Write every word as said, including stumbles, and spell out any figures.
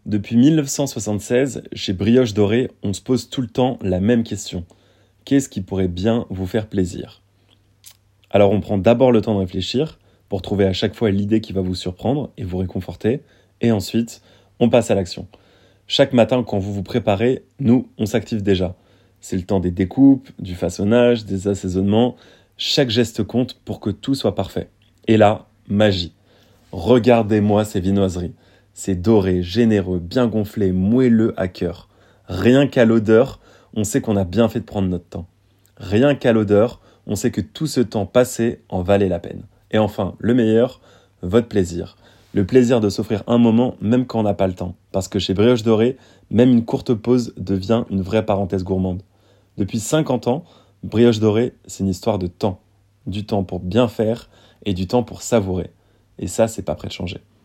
Depuis mille neuf cent soixante-seize, chez Brioche Dorée, on se pose tout le temps la même question. Qu'est-ce qui pourrait bien vous faire plaisir ? Alors on prend d'abord le temps de réfléchir pour trouver à chaque fois l'idée qui va vous surprendre et vous réconforter. Et ensuite, on passe à l'action. Chaque matin, quand vous vous préparez, nous, on s'active déjà. C'est le temps des découpes, du façonnage, des assaisonnements. Chaque geste compte pour que tout soit parfait. Et là, magie. Regardez-moi ces viennoiseries. C'est doré, généreux, bien gonflé, moelleux à cœur. Rien qu'à l'odeur, on sait qu'on a bien fait de prendre notre temps. Rien qu'à l'odeur, on sait que tout ce temps passé en valait la peine. Et enfin, le meilleur, votre plaisir. Le plaisir de s'offrir un moment même quand on n'a pas le temps. Parce que chez Brioche Dorée, même une courte pause devient une vraie parenthèse gourmande. Depuis cinquante ans, Brioche Dorée, c'est une histoire de temps. Du temps pour bien faire et du temps pour savourer. Et ça, c'est pas prêt de changer.